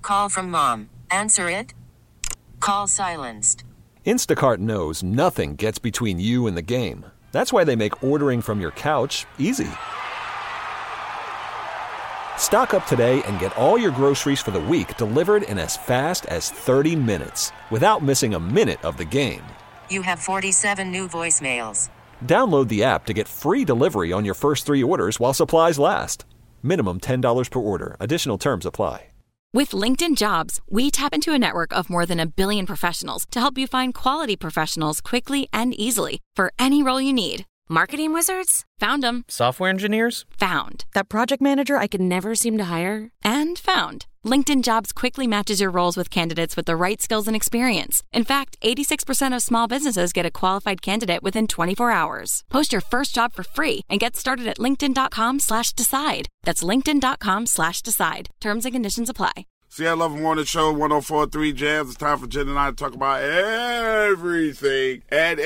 Call from mom. Answer it. Call silenced. Instacart knows nothing gets between you and the game. That's why they make ordering from your couch easy. Stock up today and get all your groceries for the week delivered in as fast as 30 minutes without missing a minute of the game. You have 47 new voicemails. Download the app to get free delivery on your first 3 orders while supplies last. Minimum $10 per order. Additional terms apply. With LinkedIn Jobs, we tap into a network of more than 1 billion professionals to help you find quality professionals quickly and easily for any role you need. Marketing wizards? Found them. Software engineers? Found. That project manager I could never seem to hire? And found. LinkedIn Jobs quickly matches your roles with candidates with the right skills and experience. In fact, 86% of small businesses get a qualified candidate within 24 hours. Post your first job for free and get started at linkedin.com/decide. That's linkedin.com/decide. Terms and conditions apply. Seattle Love Morning Show, 104.3 Jams. It's time for Jen and I to talk about everything and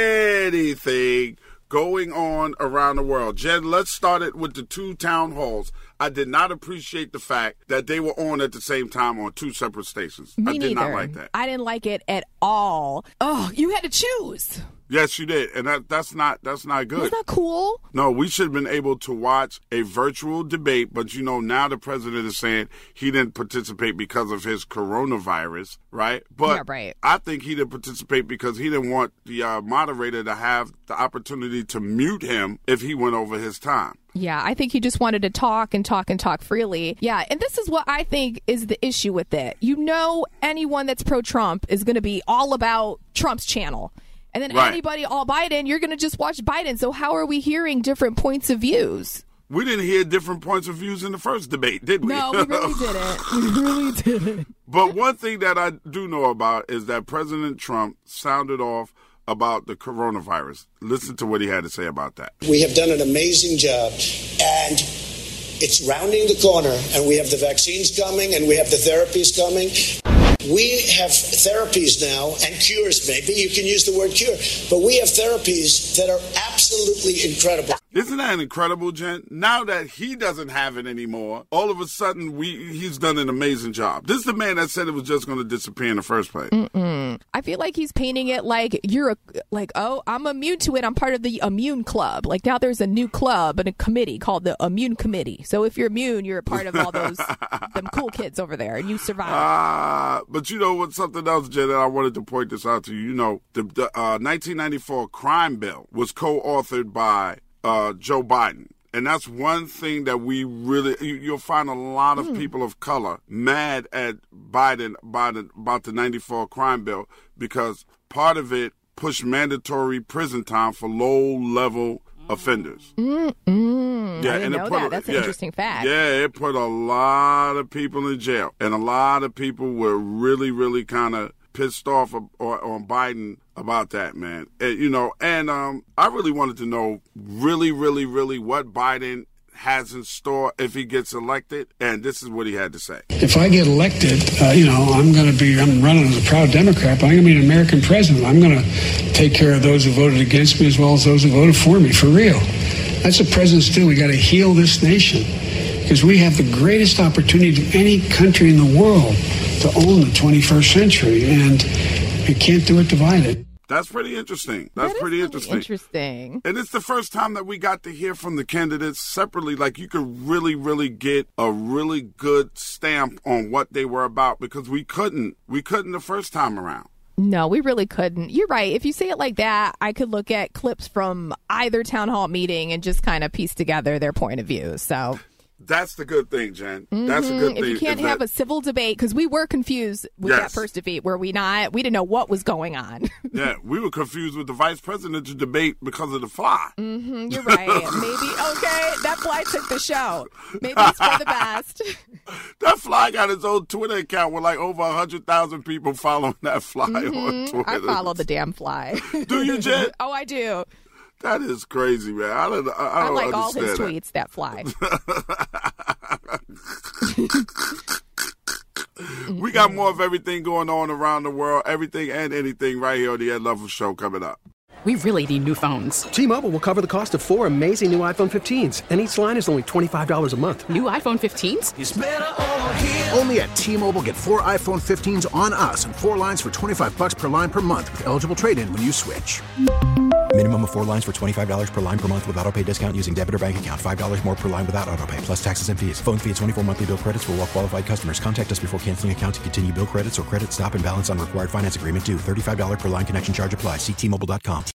anything going on around the world. Jen, let's start it with the 2 town halls. I did not appreciate the fact that they were on at the same time on 2 separate stations. Me I did neither. not like that. I didn't like it at all. Oh, you had to choose. Yes, you did, and that's not good. That's not cool. No, we should have been able to watch a virtual debate, but now the president is saying he didn't participate because of his coronavirus, right? But yeah, right. I think he didn't participate because he didn't want the moderator to have the opportunity to mute him if he went over his time. Yeah, I think he just wanted to talk and talk freely. Yeah, and this is what I think is the issue with it. Anyone that's pro-Trump is going to be all about Trump's channel. And then anybody all Biden, you're going to just watch Biden. So how are we hearing different points of views? We didn't hear different points of views in the first debate, did we? No, we really didn't. We really didn't. But one thing that I do know about is that President Trump sounded off about the coronavirus. Listen to what he had to say about that. We have done an amazing job, and it's rounding the corner, and we have the vaccines coming, and we have the therapies coming. We have therapies now and cures, maybe. You can use the word cure. But we have therapies that are absolutely incredible. Isn't that incredible, Jen? Now that he doesn't have it anymore, all of a sudden he's done an amazing job. This is the man that said it was just going to disappear in the first place. I feel like he's painting it like I'm immune to it. I'm part of the immune club. Like now there's a new club and a committee called the Immune Committee. So if you're immune, you're a part of all those them cool kids over there and you survive. But what's something else, Jen, that I wanted to point this out to you. The 1994 crime bill was co-authored by Joe Biden. And that's one thing that we really, you'll find a lot of people of color mad at Biden about the 94 crime bill because part of it pushed mandatory prison time for low-level offenders. I didn't know that. That's an interesting fact. Yeah, it put a lot of people in jail. And a lot of people were really, really kind of pissed off on Biden about that, man. And I really wanted to know really, really, really what Biden has in store if he gets elected, and this is what he had to say. If I get elected, I'm running as a proud Democrat, but I'm going to be an American president. I'm going to take care of those who voted against me as well as those who voted for me, for real. That's what presidents do. We got to heal this nation because we have the greatest opportunity of any country in the world to own the 21st century, and we can't do it divided. That's pretty interesting. That's pretty interesting. And it's the first time that we got to hear from the candidates separately. Like, you could really, really get a really good stamp on what they were about because we couldn't the first time around. No, we really couldn't. You're right. If you say it like that, I could look at clips from either town hall meeting and just kind of piece together their point of view. So that's the good thing, Jen. That's a good thing. If you can't have a civil debate, because we were confused with that first debate, were we not? We didn't know what was going on. Yeah, we were confused with the vice presidential debate because of the fly. You're right. Maybe, okay, that fly took the show. Maybe it's for the best. That fly got his own Twitter account with like over 100,000 people following that fly on Twitter. I follow the damn fly. Do you, Jen? Oh, I do. That is crazy, man. I don't like all his that. tweets, that fly. We got more of everything going on around the world, everything and anything right here on the Ed Lover Show coming up. We really need new phones. T-Mobile will cover the cost of 4 amazing new iPhone 15s, and each line is only $25 a month. New iPhone 15s? It's better over here. Only at T-Mobile, get 4 iPhone 15s on us and 4 lines for $25 per line per month with eligible trade-in when you switch. Minimum of 4 lines for $25 per line per month with autopay discount using debit or bank account. $5 more per line without autopay, plus taxes and fees. Phone fee at 24 monthly bill credits for well-qualified customers. Contact us before canceling account to continue bill credits or credit stop and balance on required finance agreement due. $35 per line connection charge applies. See T-Mobile.com.